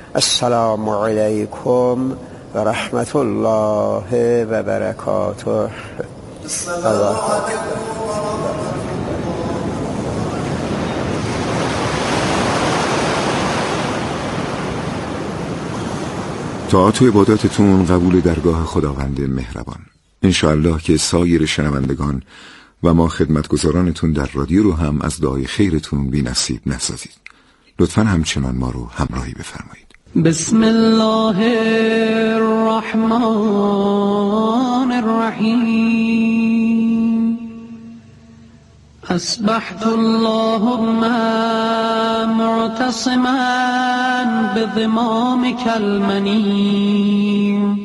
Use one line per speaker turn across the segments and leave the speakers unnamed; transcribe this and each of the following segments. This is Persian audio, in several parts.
السلام علیکم و رحمت الله و برکاته.
طاعت و عباداتتون قبول درگاه خداوند مهربان. انشاءالله که سایر شنوندگان و ما خدمتگزارانتون در رادیو رو هم از دعای خیرتون بی نصیب نسازید. لطفاً همچنان ما رو همراهی بفرمایید.
بسم الله الرحمن الرحیم. اصبحت اللهم معتصما بضمامك المنی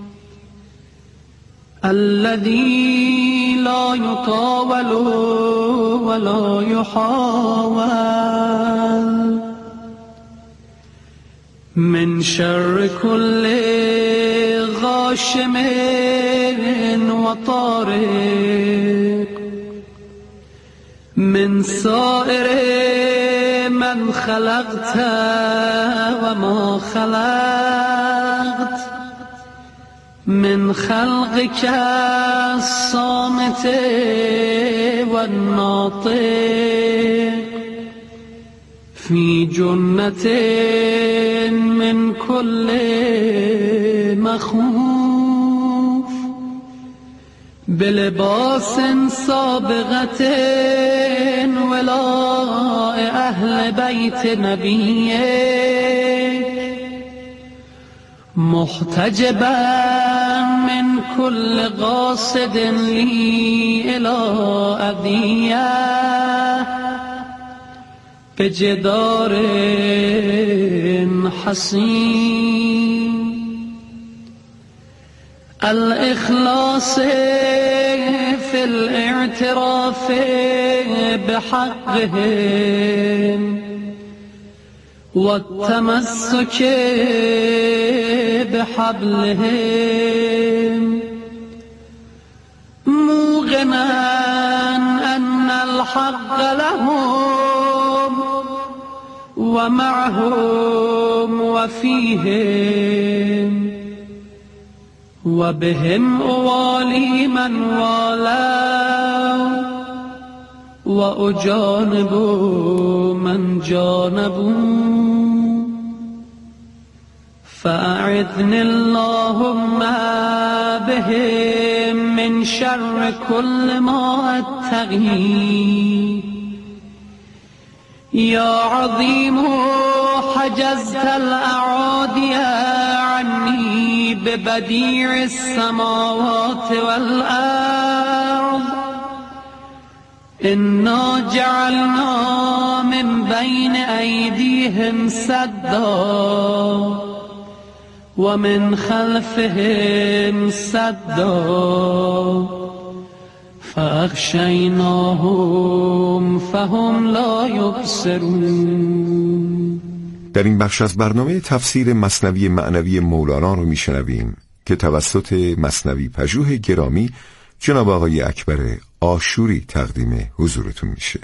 الذي لا يطاول ولا يحاول من شر كل غاشم وطارق من سائر من خلقت وما خلقت من خلقك الصامت والناطق في جنة من كل مخوف بلباس سابغة ولاء أهل بيت نبيه محتجبا من كل قاصد لي إلى أذية بجدار حصين الإخلاص في الاعتراف بحقهم والتمسك بحبلهم موقنا أن الحق لهم ومعهم وفيهم وبهم أوالي من والاه وأجانب من جانبوا فأعذني اللهم بهم من شر كل ما أتقي يا عظيم حجزت الأعادي عني ببديع السماوات والأرض إنا جعلنا من بين أيديهم سدا ومن خلفهم سدا فأغشيناهم فهم لا يبصرون.
در این بخش از برنامه تفسیر مثنوی معنوی مولانا رو میشنویم که توسط مثنوی پژوه گرامی جناب آقای اکبر عاشوری تقدیم حضورتون میشه.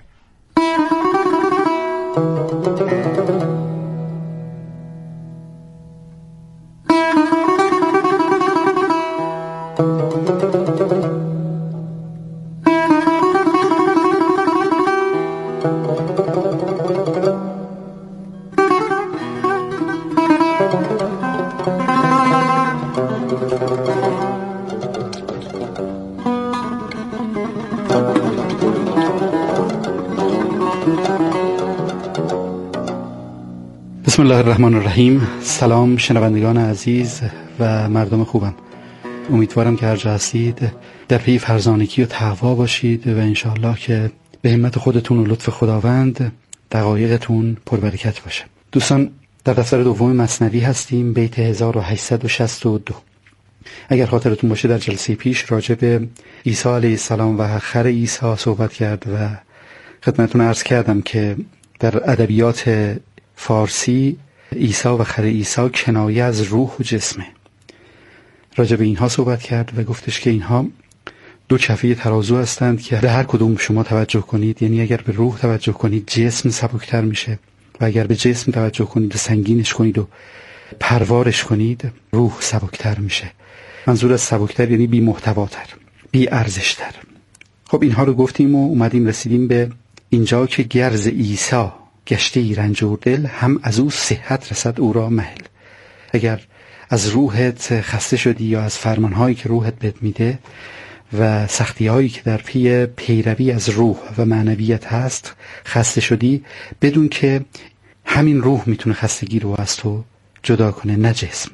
بسم الله الرحمن الرحیم. سلام شنوندگان عزیز و مردم خوبم. امیدوارم که هر جا هستید در پی فرزانگی و تقوا باشید و انشاءالله که به همت خودتون و لطف خداوند دقایقتون پربرکت باشه. دوستان، در دفتر دوم مثنوی هستیم، بیت 1862. اگر خاطرتون باشه در جلسه پیش راجع به عیسی علیه السلام و خر عیسی صحبت کرد و خدمتتون عرض کردم که در ادبیات فارسی عیسی و خر عیسی کنایه از روح و جسمه. راجع به اینها صحبت کرد و گفتش که اینها دو کفه ترازو هستند که به هر کدوم شما توجه کنید، یعنی اگر به روح توجه کنید جسم سبکتر میشه و اگر به جسم توجه کنید و سنگینش کنید و پروارش کنید روح سبکتر میشه. منظور از سبکتر یعنی بی محتواتر، بی ارزشتر. خب اینها رو گفتیم و اومدیم رسیدیم به اینجا که گرز عیسی گشته رنجور دل، هم از او صحت رسد او را مهل. اگر از روحت خسته شدی یا از فرمانهایی که روحت بهت میده و سختی‌هایی که در پی پیروی از روح و معنویت هست خسته شدی، بدون که همین روح میتونه خستگی رو از تو جدا کنه، نه جسم.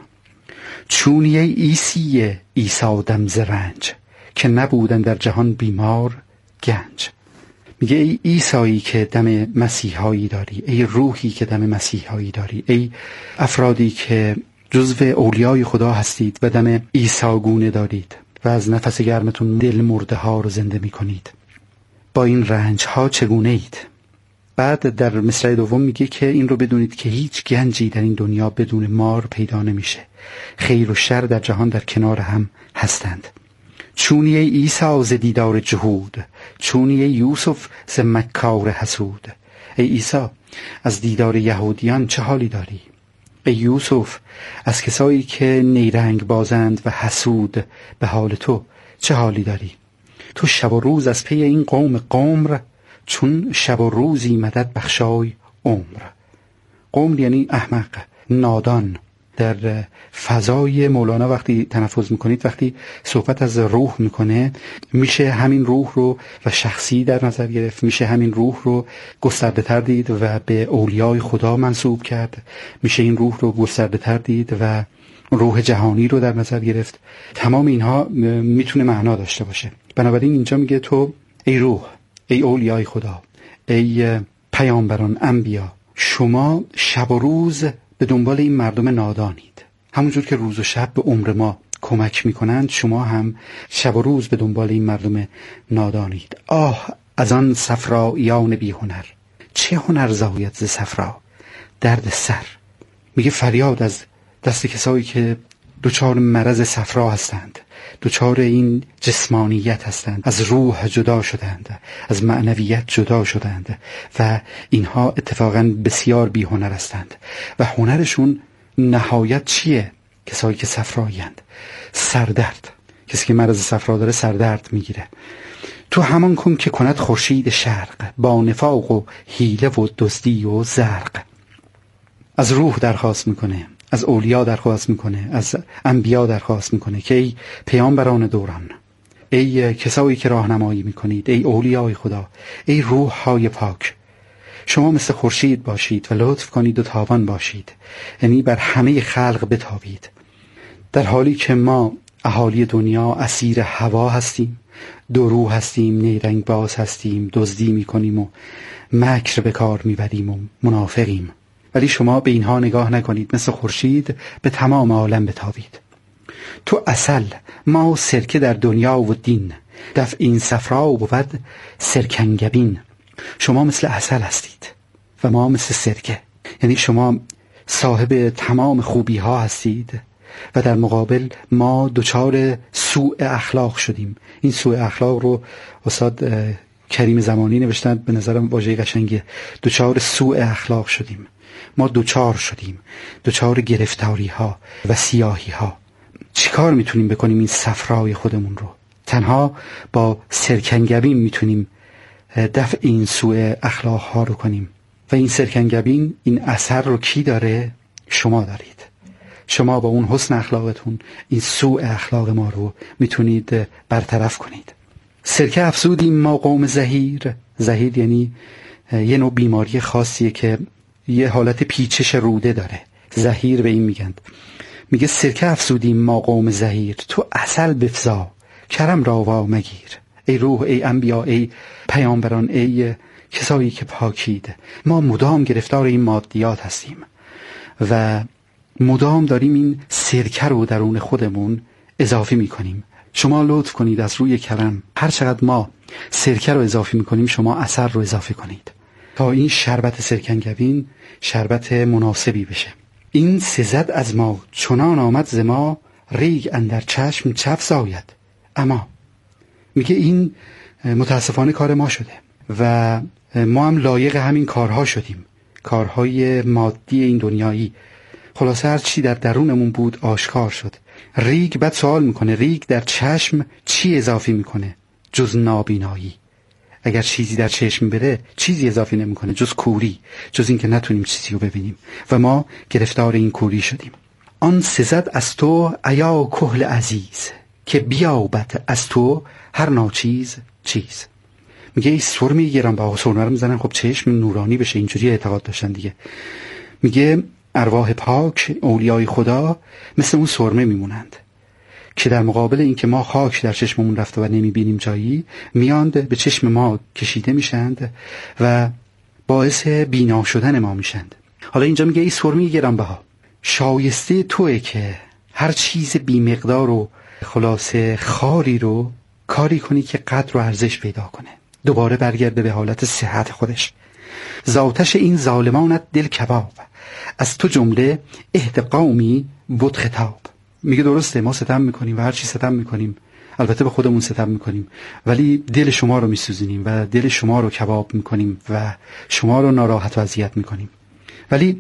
چونی عیسی عیسی دم ز رنج، که نبودن در جهان بیمار گنج. میگه ای عیسایی که دم مسیحایی داری، ای روحی که دم مسیحایی داری، ای افرادی که جزو اولیای خدا هستید و دم عیسی گونه دارید و از نفس گرمتون دل مرده ها رو زنده می کنید، با این رنج ها چگونه اید؟ بعد در مصرع دوم میگه که این رو بدونید که هیچ گنجی در این دنیا بدون مار پیدا نمیشه. خیر و شر در جهان در کنار هم هستند. چونی عیسی ز دیدار جهود، چونی یوسف ز مکار حسود. ای عیسی از دیدار یهودیان چه حالی داری؟ ای یوسف از کسایی که نیرنگ بازند و حسود به حال تو چه حالی داری؟ تو شب و روز از پی این قوم قمر، چون شب و روزی مدد بخشای عمر. قوم یعنی احمق، نادان. در فضای مولانا وقتی تنفس میکنید، وقتی صحبت از روح میکنه، میشه همین روح رو و شخصی در نظر گرفت، میشه همین روح رو گسترده تر دید و به اولیای خدا منسوب کرد، میشه این روح رو گسترده تر دید و روح جهانی رو در نظر گرفت. تمام اینها میتونه معنا داشته باشه. بنابراین اینجا میگه تو ای روح، ای اولیای خدا، ای پیامبران، انبیا، شما شب و روز به دنبال این مردم نادانید. همونجور که روز و شب به عمر ما کمک میکنند، شما هم شب و روز به دنبال این مردم نادانید. آه از آن صفراییان بی هنر، چه هنر زاید ز صفرا؟ درد سر. میگه فریاد از دست کسایی که دچار مرض صفرا هستند، دچار این جسمانیت هستند، از روح جدا شدند، از معنویت جدا شدند و اینها اتفاقا بسیار بی هنر هستند و هنرشون نهایت چیه؟ کسایی که صفرایی‌اند، سردرد. کسی که مرض صفرا داره سردرد میگیره. تو همان کن که کند خورشید شرق، با نفاق و حیله و دزدی و زرق. از روح درخواست میکنه، از اولیا درخواست میکنه، از انبیا درخواست میکنه که ای پیامبران دوران، ای کسایی که راهنمایی میکنید، ای اولیای خدا، ای روح های پاک، شما مثل خورشید باشید و لطف کنید و تابان باشید، یعنی بر همه خلق بتابید. در حالی که ما اهالی دنیا اسیر هوا هستیم، درو هستیم، نیرنگ باز هستیم، دزدی میکنیم و مکر به کار میبریم و منافقیم، ولی شما به اینها نگاه نکنید، مثل خورشید به تمام عالم بتابید. تو عسل، ما سرکه در دنیا و دین، دفع این صفرا بود سرکنگبین. شما مثل عسل هستید و ما مثل سرکه، یعنی شما صاحب تمام خوبی ها هستید و در مقابل ما دچار سوء اخلاق شدیم. این سوء اخلاق رو استاد کریم زمانی نوشتن، به نظرم واژه قشنگه. دچار سوء اخلاق شدیم، ما دوچار شدیم، دوچار گرفتاری ها و سیاهی ها. چیکار میتونیم بکنیم این صفرای خودمون رو؟ تنها با سرکنگبین میتونیم دفع این سوء اخلاق ها رو کنیم. و این سرکنگبین، این اثر رو کی داره؟ شما دارید. شما با اون حسن اخلاقتون این سوء اخلاق ما رو میتونید برطرف کنید. سرکه افسودیم ما قوم زهیر. زهیر یعنی یه نوع بیماری خاصیه که یه حالت پیچش روده داره. زهیر به این میگن. میگه سرکه افسودیم ما قوم زهیر، تو عسل بفزا کرم را وا مگیر. ای روح، ای انبیا، ای پیامبران، ای کسایی که پاکید، ما مدام گرفتار این مادیات هستیم و مدام داریم این سرکه رو درون خودمون اضافی میکنیم. شما لطف کنید از روی کرم هر چقدر ما سرکه رو اضافی میکنیم، شما عسل رو اضافه کنید تا این شربت سرکنگبین شربت مناسبی بشه. این سزد از ما چنان آمد ز ما، ریگ اندر چشم چف زاید. اما میگه این متاسفانه کار ما شده و ما هم لایق همین کارها شدیم، کارهای مادی این دنیایی. خلاصه هر چی در درونمون بود آشکار شد. ریگ بعد سوال میکنه ریگ در چشم چی اضافی میکنه جز نابینایی؟ اگر چیزی در چشم بره چیزی اضافی نمیکنه جز کوری، جز این که نتونیم چیزی رو ببینیم و ما گرفتار این کوری شدیم. آن سزد از تو ایا کهل عزیز، که بیابد از تو هر ناچیز چیز. میگه ای سرمه گرانبها، سرمه رو میزنن خب چشم نورانی بشه، اینجوری اعتقاد داشتن دیگه. میگه ارواح پاک اولیای خدا مثل اون سرمه میمونند که در مقابل این که ما خاک در چشممون رفته و نمیبینیم جایی، میاند به چشم ما کشیده میشند و باعث بینا شدن ما میشند. حالا اینجا میگه ای سرمه گرانبها، شایسته توئه که هر چیز بی مقدار و خلاصه خاری رو کاری کنی که قدر و ارزش پیدا کنه، دوباره برگرده به حالت صحت خودش. ذاتش این ظالمانت دل کباب، از تو جمله اهد قومی بود خطاب. میگه درسته ما ستم میکنیم و هر چی ستم میکنیم، البته به خودمون ستم میکنیم، ولی دل شما رو میسوزونیم و دل شما رو کباب میکنیم و شما رو ناراحت و اذیت میکنیم، ولی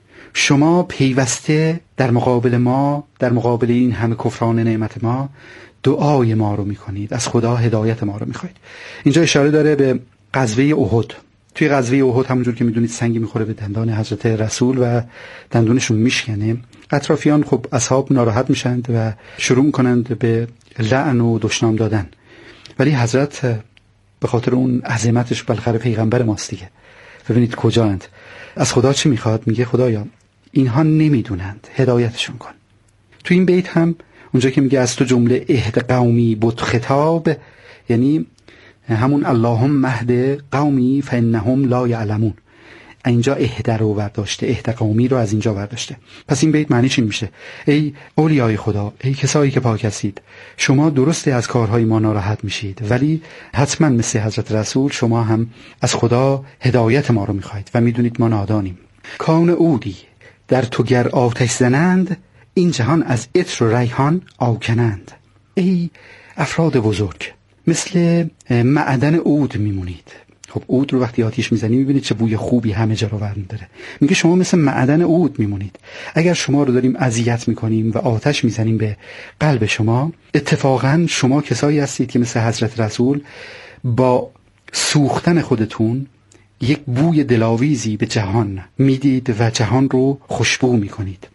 شما پیوسته در مقابل ما، در مقابل این همه کفران نعمت ما، دعای ما رو میکنید، از خدا هدایت ما رو میخواید. اینجا اشاره داره به غزوه احد. توی غزوه احد همونجور که میدونید سنگی میخوره به دندان حضرت رسول و دندونشون میشکنه. اطرافیان خب اصحاب ناراحت میشند و شروع میکنند به لعن و دشنام دادن، ولی حضرت به خاطر اون عظمتش بالاخره پیغمبر ماست دیگه. ببینید کجاند، از خدا چی میخواد؟ میگه خدایا اینها نمیدونند، هدایتشون کن. تو این بیت هم اونجا که میگه از تو جمله اهد قومی بود خطاب، یعنی همون اللهم مهد قومی فانهم لا یعلمون، اینجا اهد رو برداشته، اهد قومی رو از اینجا برداشته. پس این بیت معنیش این میشه ای اولیای خدا، ای کسایی که پاک هستید، شما درسته از کارهای ما ناراحت میشید، ولی حتما مثل حضرت رسول شما هم از خدا هدایت ما رو میخواید و میدونید ما نادانیم. کان اودی در تو گر آتش زنند، این جهان از عطر و ریحان آکنند. ای افراد بزرگ، مثل معدن عود میمونید. خب عود رو وقتی آتیش میزنی میبینید چه بوی خوبی همه جا رو برمی‌داره. میگه شما مثل معدن عود میمونید. اگر شما رو داریم اذیت میکنیم و آتش میزنیم به قلب شما، اتفاقا شما کسایی هستید که مثل حضرت رسول با سوختن خودتون یک بوی دلاویزی به جهان میدید و جهان رو خوشبو میکنید.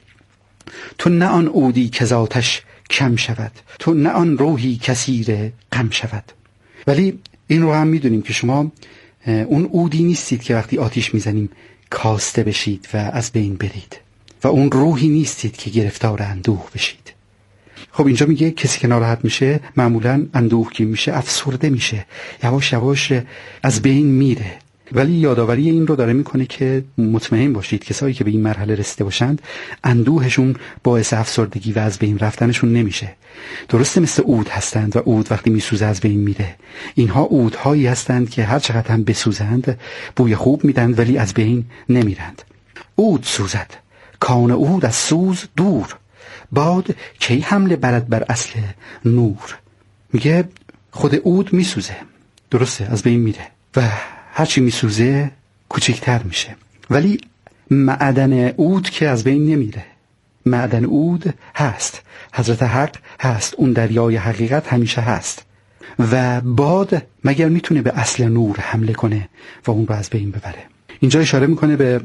تو نه آن عودی که ذاتش کم شود، تو نه آن روحی کثیر غم شود. ولی این رو هم میدونیم که شما اون عودی نیستید که وقتی آتیش میزنیم کاسته بشید و از بین برید، و اون روحی نیستید که گرفتار اندوه بشید. خب اینجا میگه کسی که ناراحت میشه معمولا اندوهگین میشه، افسرده میشه، یواش یواش از بین میره. ولی یادآوری این رو داره میکنه که مطمئن باشید کسایی که به این مرحله رسیده باشند اندوهشون باعث افسردگی و از بین رفتنشون نمیشه. درسته مثل عود هستند و عود وقتی میسوزه از بین میره. اینها عودهایی هستند که هر چقدر هم بسوزند بوی خوب میدند ولی از بین نمیرند. عود سوزد کان عود از سوز دور، باد کی حمله برد بر اصل نور. میگه خود عود میسوزه، درسته از بین میره و هرچی میسوزه کوچکتر میشه، ولی معدن عود که از بین نمیره. معدن عود هست، حضرت حق هست، اون دریای حقیقت همیشه هست و باد مگر میتونه به اصل نور حمله کنه و اون رو از بین ببره. اینجا اشاره میکنه به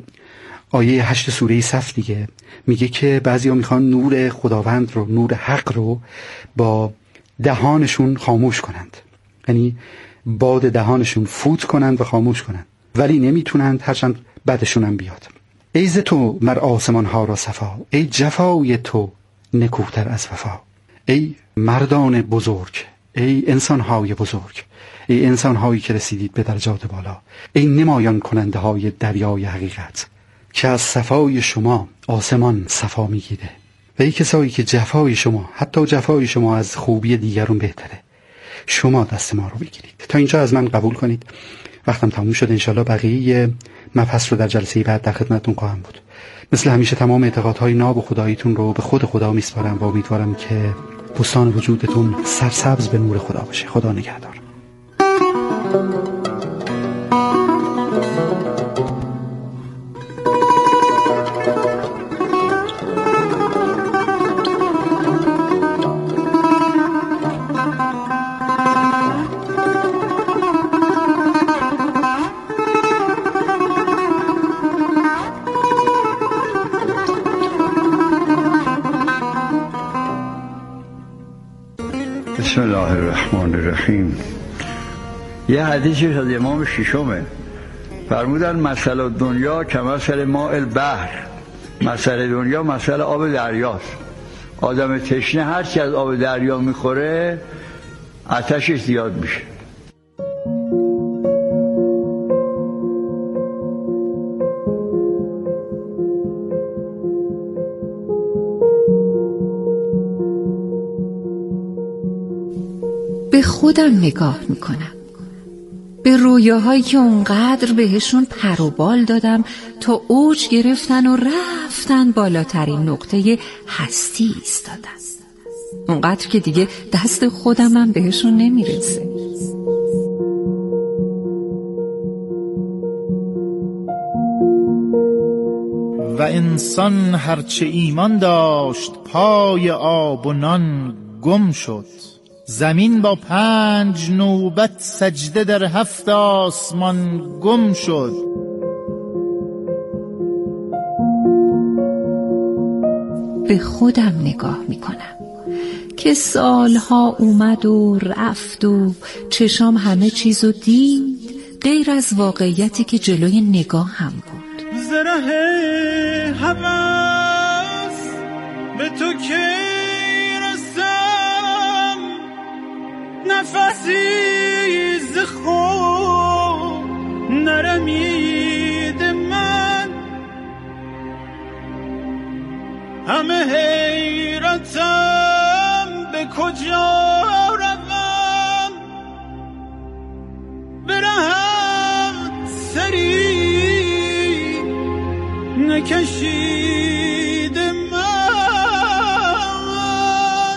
آیه 8 سوره صف دیگه، میگه که بعضیا میخوان نور خداوند رو، نور حق رو با دهانشون خاموش کنند، یعنی باد دهانشون فوت کنند و خاموش کنند، ولی نمیتونند هرچند بعدشون هم بیاد. ای ز تو مر آسمان ها را صفا، ای جفای تو نکوتر از وفا. ای مردان بزرگ، ای انسان های بزرگ، ای انسان هایی که رسیدید به درجات بالا، ای نمایان کننده های دریای حقیقت، که از صفای شما آسمان صفا میگیره و ای کسایی که جفای شما، حتی جفای شما از خوبی دیگرون بهتره، شما دست ما رو بگیرید. تا اینجا از من قبول کنید. وقتم تموم شد، انشالله بقیه مبحث رو در جلسه بعد در خدمتتون خواهم بود. مثل همیشه تمام اعتقادهای ناب و خداییتون رو به خود خدا میسپارم و امیدوارم که بستان وجودتون سرسبز به نور خدا باشه. خدا نگهدار.
بسم الله الرحمن الرحیم. یه حدیثی از امام ششمه، فرمودن مثل دنیا که مثل ماء البحر، مثل دنیا مثل آب دریاست. آدم تشنه هر چی از آب دریا میخوره آتشش زیاد میشه.
به خودم نگاه میکنم، به رویاهایی که اونقدر بهشون پر و بال دادم تا اوج گرفتن و رفتن بالاترین نقطه هستی ایستادن، اونقدر که دیگه دست خودمم بهشون نمیرسه.
و انسان هرچه ایمان داشت پای آب و نان گم شد. زمین با 5 نوبت سجده در 7 آسمان گم شد.
به خودم نگاه میکنم که سالها اومد و رفت و چشام همه چیزو دید غیر از واقعیتی که جلوی نگاه هم بود.
زره هوس به تو که رسم، نفسی ز خود نرمید من، همه حیرتم به کجا روم، برهم سری نکشید من.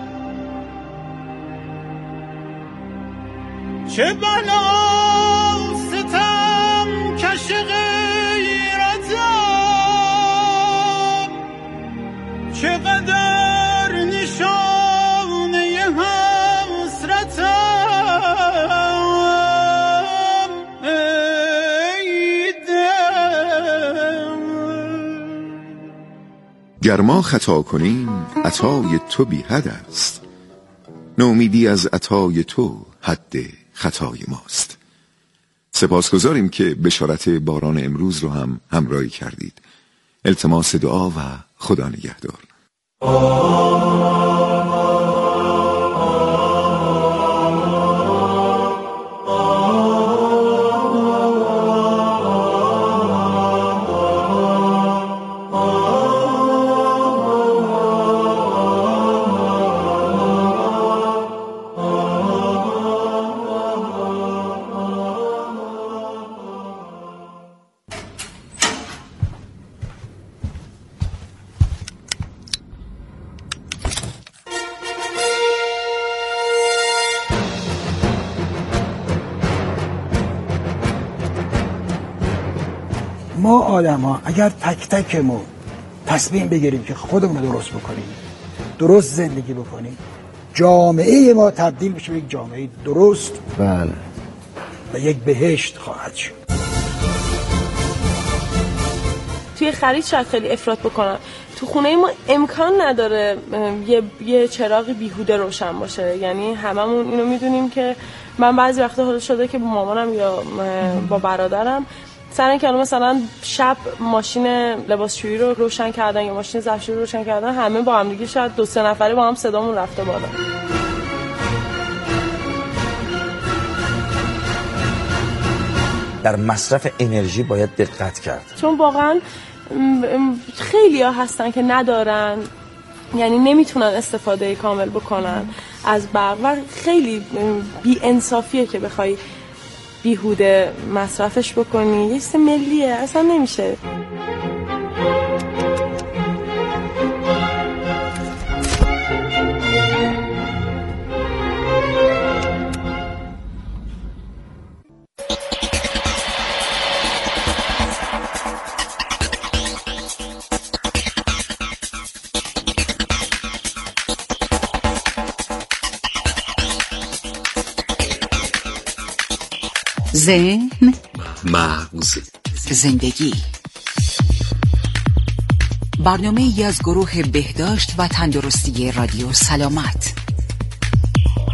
چه بلا ستم کش غیرتم، چقدر نشانه حسرتم، ای دل.
گر ما خطا کنیم عطای تو بی حد است، نومیدی از عطای تو حد خطای ماست. سپاسگزاریم که بشارت باران امروز رو هم همراهی کردید. التماس دعا و خدا نگهدار.
ما آدم ها اگر تک تکمون تصمیم بگیریم که خودمون رو درست بکنیم، درست زندگی بکنیم، جامعه ما تبدیل میشه به یک جامعه درست،
بله،
و یک بهشت خواهد شد.
توی خرید شاید خیلی افراط بکنن، تو خونه ما امکان نداره یه چراغ بیهوده روشن باشه. یعنی هممون اینو میدونیم که من بعضی وقتا حالا شده که با مامانم یا با برادرم سر این که مثلا شب ماشین لباسشویی رو روشن کردن یا ماشین ظرفشویی رو روشن کردن، همه با هم دیگه شاید 2-3 نفری با هم صدامون رفته بالا.
در مصرف انرژی باید دقت کرد،
چون واقعا خیلی ها هستن که ندارن، یعنی نمیتونن استفاده کامل بکنن از برق و خیلی بی انصافیه که بخوای بیهوده مصرفش بکنی. یه چیز ملیه، اصلا نمیشه.
ذهن،
مغز،
زندگی. برنامه ای از گروه بهداشت و تندرستی رادیو سلامت.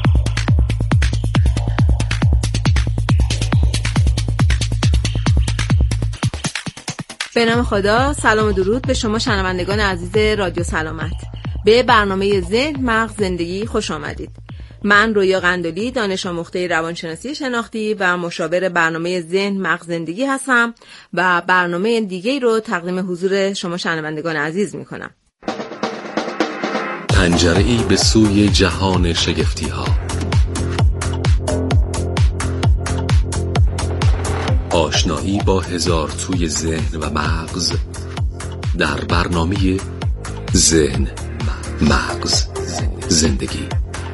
به نام خدا. سلام و درود به شما شنوندگان عزیز رادیو سلامت. به برنامه ذهن مغز زندگی خوش آمدید. من رویا قندلی، دانش آموخته روانشناسی شناختی و مشاور برنامه ذهن مغز زندگی هستم و برنامه دیگه رو تقدیم حضور شما شنوندگان عزیز میکنم.
پنجره‌ای به سوی جهان شگفتی‌ها، آشنایی با هزار توی ذهن و مغز در برنامه ذهن مغز زندگی.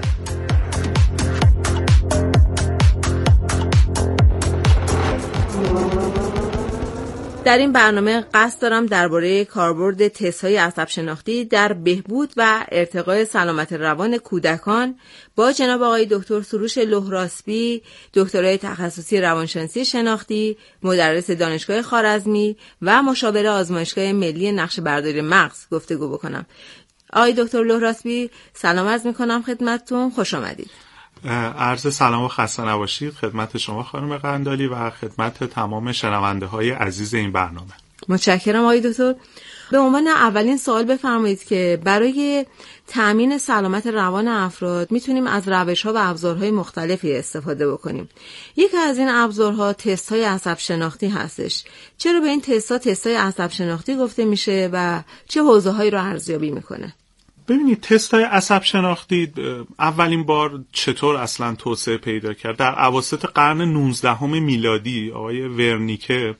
در این برنامه قصد دارم درباره کاربرد تست‌های عصب شناختی در بهبود و ارتقای سلامت روان کودکان با جناب آقای دکتر سروش لهراسبی، دکترای تخصصی روانشناسی شناختی، مدرس دانشگاه خوارزمی و مشاور آزمایشگاه ملی نقشه برداری مغز گفتگو بکنم. آقای دکتر لهراسبی، سلام عرض می‌کنم خدمتتون، خوش آمدید.
عرض سلام و خسته نباشید خدمت شما خانم قندالی و خدمت تمام شنونده های عزیز این برنامه.
متشکرم آقای دکتر. به عنوان اولین سوال بفرمایید که برای تأمین سلامت روان افراد میتونیم از روش‌ها و ابزارهای مختلفی استفاده بکنیم. یکی از این ابزارها تست‌های عصب شناختی هستش. چرا به این تست‌های عصب شناختی گفته میشه و چه حوزه‌هایی رو ارزیابی میکنه؟
ببینید، تست‌های عصب شناختی اولین بار چطور اصلا توسعه پیدا کرد؟ در اواسط قرن 19 میلادی آقای ورنیکه،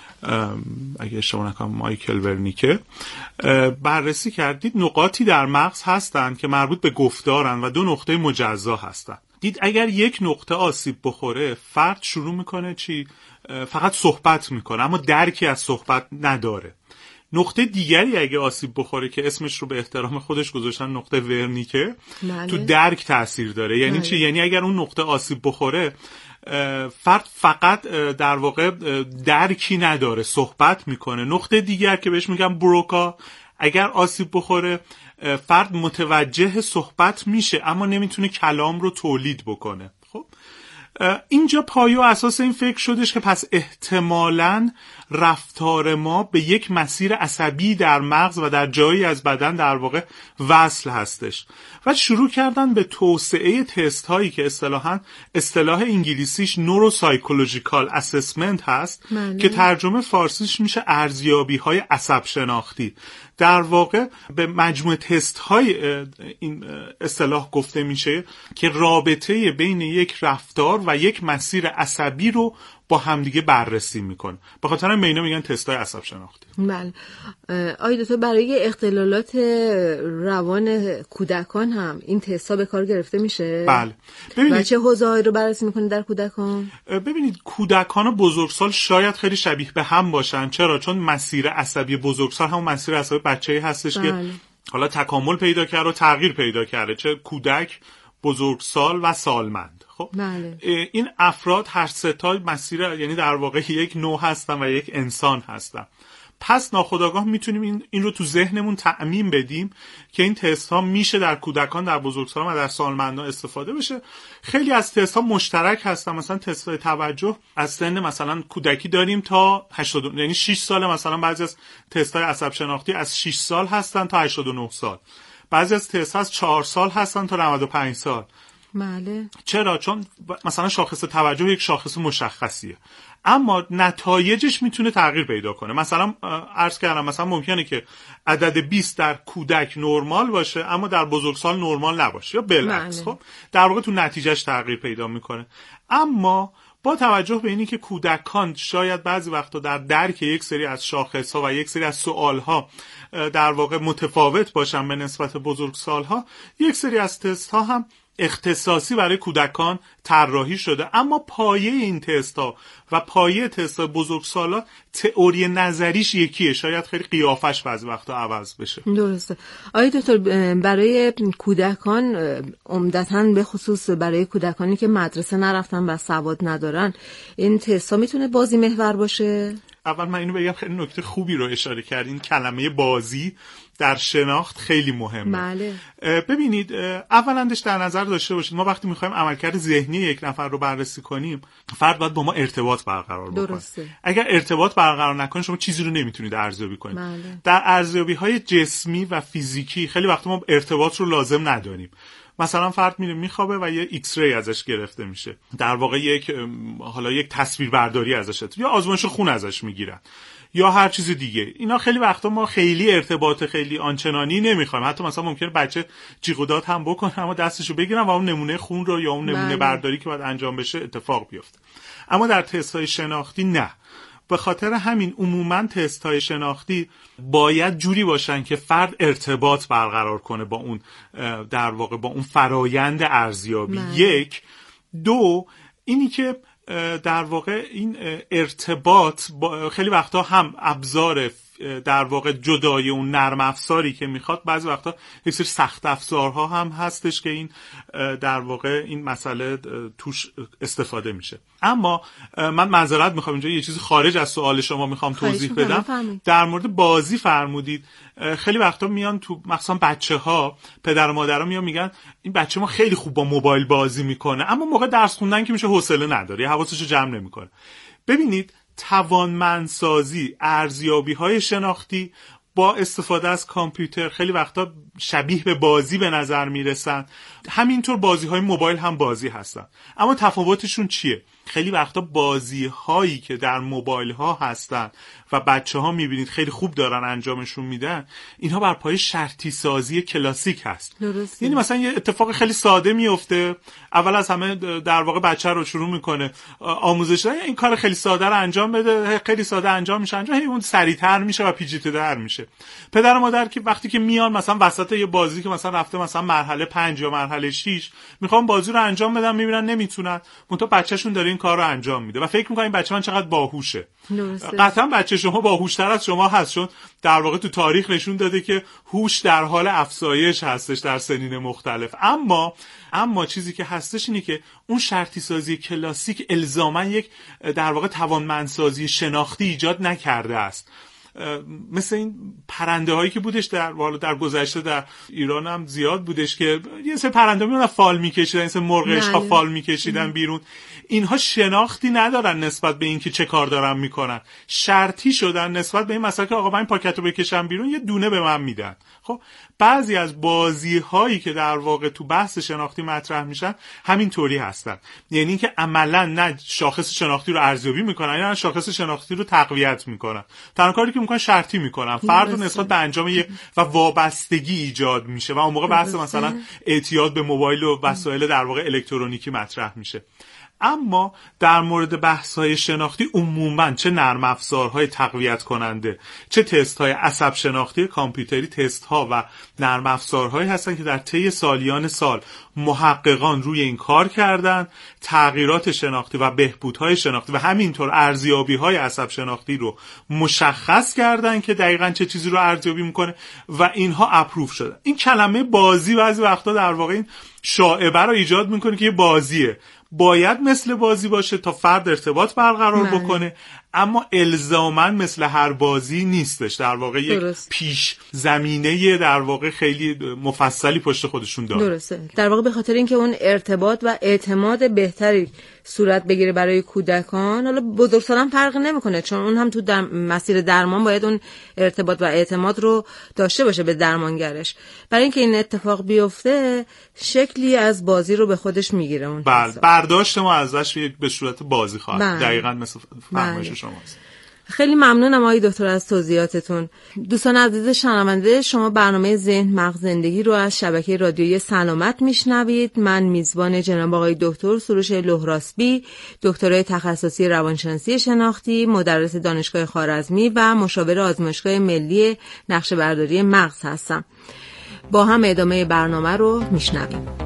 اگه اشتباه نکنم مایکل ورنیکه، بررسی کردید نقاطی در مغز هستند که مربوط به گفتارن و 2 نقطه مجزا هستند. دید اگر یک نقطه آسیب بخوره فرد شروع میکنه فقط صحبت میکنه اما درکی از صحبت نداره. نقطه دیگری اگه آسیب بخوره که اسمش رو به احترام خودش گذاشتن نقطه ورنیکه، تو درک تاثیر داره. یعنی چی؟ یعنی اگر اون نقطه آسیب بخوره فرد فقط در واقع درکی نداره، صحبت میکنه. نقطه دیگر که بهش میگم بروکا، اگر آسیب بخوره فرد متوجه صحبت میشه اما نمیتونه کلام رو تولید بکنه. خب اینجا پایه و اساس این فکر شدش که پس احتمالاً رفتار ما به یک مسیر عصبی در مغز و در جایی از بدن در واقع وصل هستش و شروع کردن به توسعه تست هایی که اصطلاح انگلیسیش نوروسایکولوژیکال اسسمنت هست که ترجمه فارسیش میشه ارزیابی های عصب شناختی. در واقع به مجموعه تست های این اصطلاح گفته میشه که رابطه بین یک رفتار و یک مسیر عصبی رو با همدیگه بررسی میکنه. به خاطر همین اینا میگن تست‌های عصب شناختی.
بله. آقای دکتر، برای اختلالات روان کودکان هم این تست‌ها به کار گرفته میشه؟
بله.
و چه حوزه‌هایی رو بررسی میکنه در کودکان؟
ببینید، کودکان و بزرگسال شاید خیلی شبیه به هم باشن. چرا؟ چون مسیر عصبی بزرگسال همون مسیر عصبی بچه‌ای هستش که حالا تکامل پیدا کرده و تغییر پیدا کرده، چه کودک، بزرگسال و سالمند. خب این افراد هر سه تا مسیر، یعنی در واقع یک نوع هستن و یک انسان هستن. پس ناخودآگاه میتونیم این رو تو ذهنمون تعمیم بدیم که این تست ها میشه در کودکان، در بزرگسالان و در سالمندان استفاده بشه. خیلی از تست ها مشترک هستن. مثلا تست های توجه از سن مثلا کودکی داریم تا 80، یعنی 6 سال. مثلا بعضی از تست های عصب شناختی از 6 سال هستن تا 89 سال. بعضی از تست ها از 4 سال هستن تا 95 سال.
بله.
چرا؟ چون مثلا شاخص توجه یک شاخص مشخصیه اما نتایجش میتونه تغییر پیدا کنه. مثلا عرض کردم مثلا ممکنه که عدد 20 در کودک نرمال باشه اما در بزرگسال نرمال نباشه یا بالعکس. خب در واقع تو نتیجهش تغییر پیدا میکنه. اما با توجه به اینی که کودکان شاید بعضی وقتا در درک یک سری از شاخص‌ها و یک سری از سوال‌ها در واقع متفاوت باشن به نسبت بزرگسال‌ها، یک سری از تست‌ها هم اختصاصی برای کودکان طراحی شده. اما پایه این تست‌ها و پایه تست‌های بزرگسالا تئوری نظریش یکیه، شاید خیلی قیافش بعضی وقتا عوض بشه.
درسته. آقای دکتر، برای کودکان عمدتاً به خصوص برای کودکانی که مدرسه نرفتن و سواد ندارن، این تست‌ها میتونه بازی محور باشه؟
اول من اینو بگم، خیلی نکته خوبی رو اشاره کردین. کلمه بازی در شناخت خیلی مهمه.
بله.
ببینید اولندش در نظر داشته باشید ما وقتی میخوایم عملکرد ذهنی یک نفر رو بررسی کنیم، فرد باید با ما ارتباط برقرار بکنه.
درسته.
اگر ارتباط برقرار نکنه شما چیزی رو نمیتونید ارزیابی کنید.
بله.
در ارزیابی‌های جسمی و فیزیکی خیلی وقت ما ارتباط رو لازم نداریم. مثلا فرد میره میخوابه و یه ایکس ری ازش گرفته میشه، در واقع یک تصویربرداری ازش، یا آزمایش خون ازش میگیرن یا هر چیز دیگه. اینا خیلی وقتا ما خیلی ارتباط خیلی آنچنانی نمیخوایم. حتی مثلا ممکنه بچه جیغ و داد هم بکنه اما دستشو بگیرن و اون نمونه خون رو یا اون نمونه برداری که باید انجام بشه اتفاق بیفته. اما در تست‌های شناختی نه. به خاطر همین عموما تست‌های شناختی باید جوری باشن که فرد ارتباط برقرار کنه با اون در واقع با اون فرایند ارزیابی. یک. دو، اینی که در واقع این ارتباط خیلی وقتا هم ابزار در واقع جدای اون نرم افزاری که میخواد، بعضی وقتا یه سری سخت افزارها هم هستش که این در واقع این مسئله توش استفاده میشه. اما من معذرت میخوام اینجا یه چیزی خارج از سوال شما میخوام توضیح بدم. در مورد بازی فرمودید. خیلی وقتا میان تو مثلا بچه‌ها، پدر و مادرها میان میگن این بچه ما خیلی خوب با موبایل بازی میکنه، اما موقع درس خوندن که میشه حوصله نداره، حواسشو جمع نمیکنه. ببینید توانمندسازی، ارزیابی‌های شناختی با استفاده از کامپیوتر خیلی وقتا شبیه به بازی به نظر میرسن. همینطور بازی‌های موبایل هم بازی هستن، اما تفاوتشون چیه؟ خیلی وقتا بازی‌هایی که در موبایل‌ها هستن و بچه‌ها می‌بینید خیلی خوب دارن انجامشون میدن، اینها بر پایه شرطی سازی کلاسیک هست.
درسته.
یعنی مثلا یه اتفاق خیلی ساده میفته، اول از همه در واقع بچه رو شروع میکنه آموزش دادن، این کار خیلی ساده رو انجام بده، خیلی ساده انجام میشه، اون سریع‌تر میشه و پیچیده‌تر میشه. پدر و مادر که وقتی که میان مثلا وسط یه بازی که مثلا رفته مثلا مرحله 5 یا مرحله 6 میخوام بازی رو انجام بدن، میبینن نمیتونن، منتها بچه‌شون داره این کار رو انجام میده و فکر میکنن این بچه من چقدر باهوشه. قطعا بچه شما باهوشتر از شما هست، چون در واقع تو تاریخ نشون داده که هوش در حال افزایش هستش در سنین مختلف. اما چیزی که هستش اینه که اون شرطی سازی کلاسیک الزاما یک در واقع توانمندسازی شناختی ایجاد نکرده است. مثل این پرنده هایی که بودش در گذشته در ایران هم زیاد بودش که یه سری پرنده میونن فال میکشیدن، این سری مرغ عشق فال میکشیدن بیرون. اینها شناختی ندارن نسبت به اینکه چه کار دارن میکنن، شرطی شدن نسبت به این مسئله که آقا من این پاکت رو بکشم بیرون یه دونه به من میدن. خب بعضی از بازی هایی که در واقع تو بحث شناختی مطرح میشن همین طوری هستن، یعنی اینکه عملا نه شاخص شناختی رو ارزیابی میکنن نه شاخص شناختی رو تقویت میکنن، تنها کاری که میکنن شرطی میکنن، فرد رو نسبت به انجام و وابستگی ایجاد میشه و اون موقع بحث مثلا اعتیاد به موبایل و وسایل در واقع الکترونیکی مطرح میشه. اما در مورد بحث‌های شناختی عموماً چه نرم افزارهای تقویت کننده، چه تست‌های عصب شناختی کامپیوتری، تست‌ها و نرم افزارهایی هستن که در طی سالیان سال محققان روی این کار کردن، تغییرات شناختی و بهبودهای شناختی و همینطور ارزیابی‌های عصب شناختی رو مشخص کردن که دقیقاً چه چیزی رو ارزیابی میکنه و اینها اپروف شدن. این کلمه بازی بعضی وقتا در واقع این شائبه رو ایجاد میکنه که یه بازیه، باید مثل بازی باشه تا فرد ارتباط برقرار بکنه، اما الزاماً مثل هر بازی نیستش. در واقع یک پیش زمینه در واقع خیلی مفصلی پشت خودشون داره.
درسته. در واقع به خاطر اینکه اون ارتباط و اعتماد بهتری صورت بگیره برای کودکان، حالا بزرگسالان فرق نمیکنه، چون اون هم تو مسیر درمان باید اون ارتباط و اعتماد رو داشته باشه به درمانگرش. برای اینکه این اتفاق بیفته شکلی از بازی رو به خودش میگیره اون.
برداشت ما ازش به صورت بازی خواهد. دقیقاً مثل فرمایش شماست.
خیلی ممنونم آقای دکتر از توضیحاتتون. دوستان عزیز شنونده، شما برنامه ذهن مغز زندگی رو از شبکه رادیویی سلامت میشنوید. من میزبان جناب آقای دکتر سروش لهراسبی، دکترای تخصصی روانشناسی شناختی، مدرس دانشگاه خوارزمی و مشاور آزمایشگاه ملی نقشه برداری مغز هستم. با هم ادامه برنامه رو میشنویم.